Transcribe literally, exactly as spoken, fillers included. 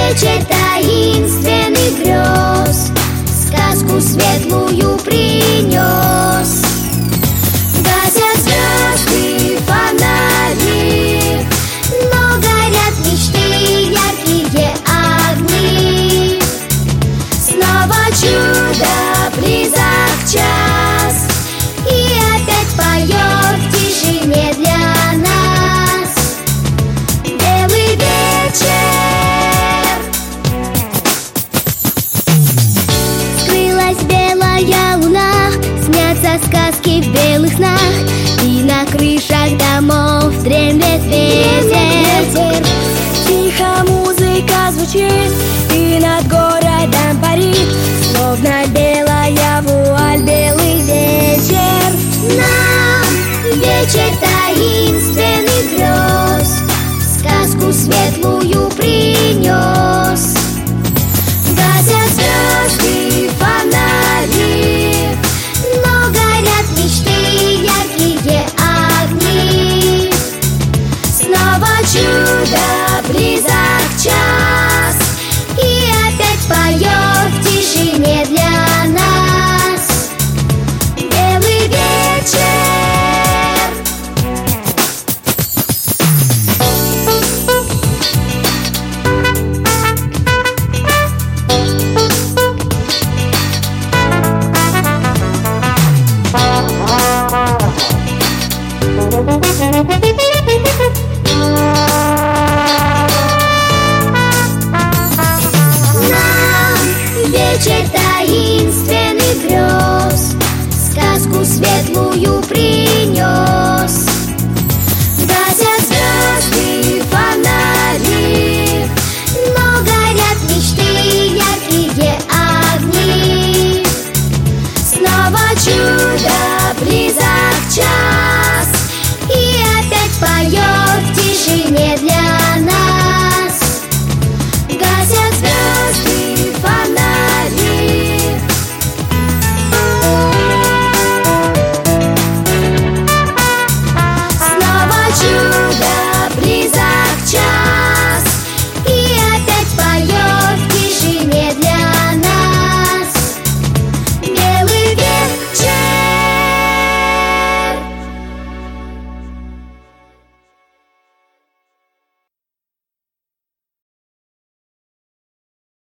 вечер таинственных грез сказку светлую принес. Гасят звезды фонари, но горят мечты яркие огни. Снова чудо близок час, и опять поет в тишине для нас белый вечер. Скрылась белая луна, снятся сказки в белых снах, и на крышах домов дремлет ветер. Тихо музыка звучит, и над городом парит, словно белая вуаль, белый вечер. Нам вечер таинственных грез сказку светлую принес. Гасят звезды фонари, но горят мечты яркие огни. Снова чудо близок час, и опять поет в тишине для нас белый вечер. Нам вечер